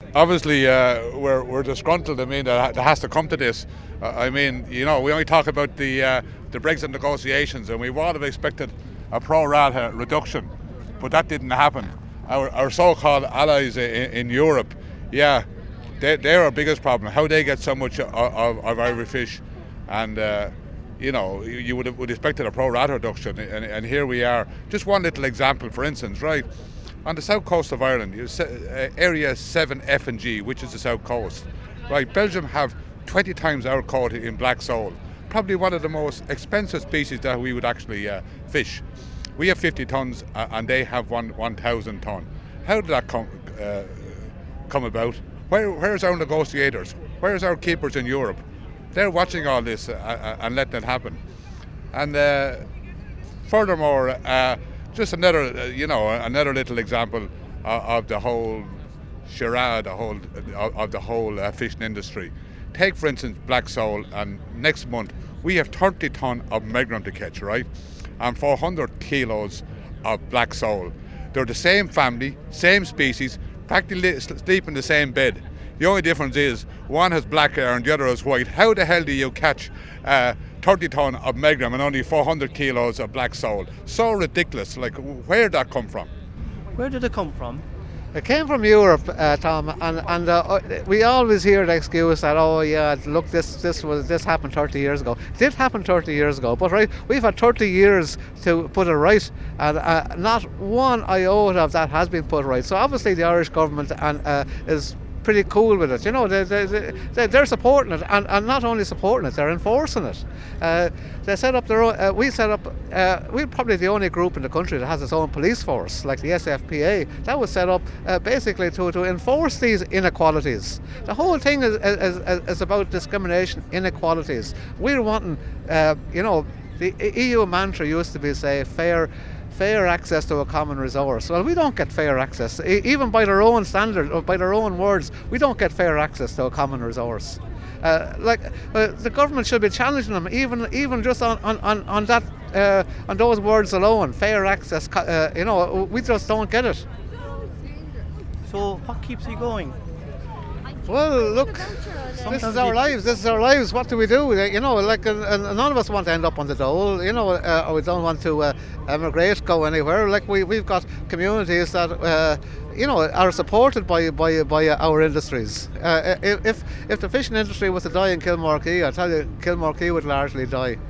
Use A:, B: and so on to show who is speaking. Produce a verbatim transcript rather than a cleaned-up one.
A: obviously uh, we're, we're disgruntled. I mean, that has to come to this. Uh, I mean, you know, we only talk about the uh, the Brexit negotiations, and we would have expected a pro rata reduction, but that didn't happen. Our, our so-called allies in, in Europe, yeah, they, they're our biggest problem. How they get so much of, of, of Irish fish, and uh, you know, you, you would have would expected a pro rata reduction, and, and here we are. Just one little example, for instance, right? On the south coast of Ireland, you uh, area seven F and G, which is the south coast, right? Belgium have twenty times our quota in black sole, probably one of the most expensive species that we would actually uh, fish. We have fifty tons, uh, and they have one one thousand ton. How did that come uh, come about? Where where's our negotiators? Where's our keepers in Europe? They're watching all this uh, and letting it happen. And uh, furthermore. Uh, Just another, uh, you know, another little example of, of the whole charade, the whole of, of the whole uh, fishing industry. Take, for instance, black sole, and next month we have thirty ton of megrim to catch, right, and four hundred kilos of black sole. They're the same family, same species, practically sleep in the same bed. The only difference is one has black hair and the other has white. How the hell do you catch uh, thirty ton of megrim and only four hundred kilos of black sole? So ridiculous. Like, where did that come from?
B: Where did it come from?
C: It came from Europe, uh, Tom, and and uh, we always hear the excuse that, oh yeah, look, this this was this happened thirty years ago. It did happen thirty years ago, but right, we've had thirty years to put it right, and uh, not one iota of that has been put right. So obviously the Irish government and uh, is pretty cool with it, you know. They, they, they, they're supporting it, and, and not only supporting it, they're enforcing it. Uh, they set up their own. Uh, we set up. Uh, we're probably the only group in the country that has its own police force, like the S F P A. That was set up uh, basically to, to enforce these inequalities. The whole thing is, is, is about discrimination, inequalities. We're wanting, uh, you know, the E U mantra used to be, say, fair. fair access to a common resource. Well, we don't get fair access, e- even by their own standard, or by their own words, we don't get fair access to a common resource. Uh, like uh, the government should be challenging them, even even just on on on, on that uh, on those words alone. Fair access, uh, you know, we just don't get it.
B: So what keeps you going?
C: Well, look, this is our lives. This is our lives. What do we do? You know, like, uh, uh, none of us want to end up on the dole. You know, uh, or we don't want to uh, emigrate, go anywhere. Like, we we've got communities that, uh, you know, are supported by by by our industries. Uh, if if the fishing industry was to die in Kilmarquee, I tell you, Kilmarquee would largely die.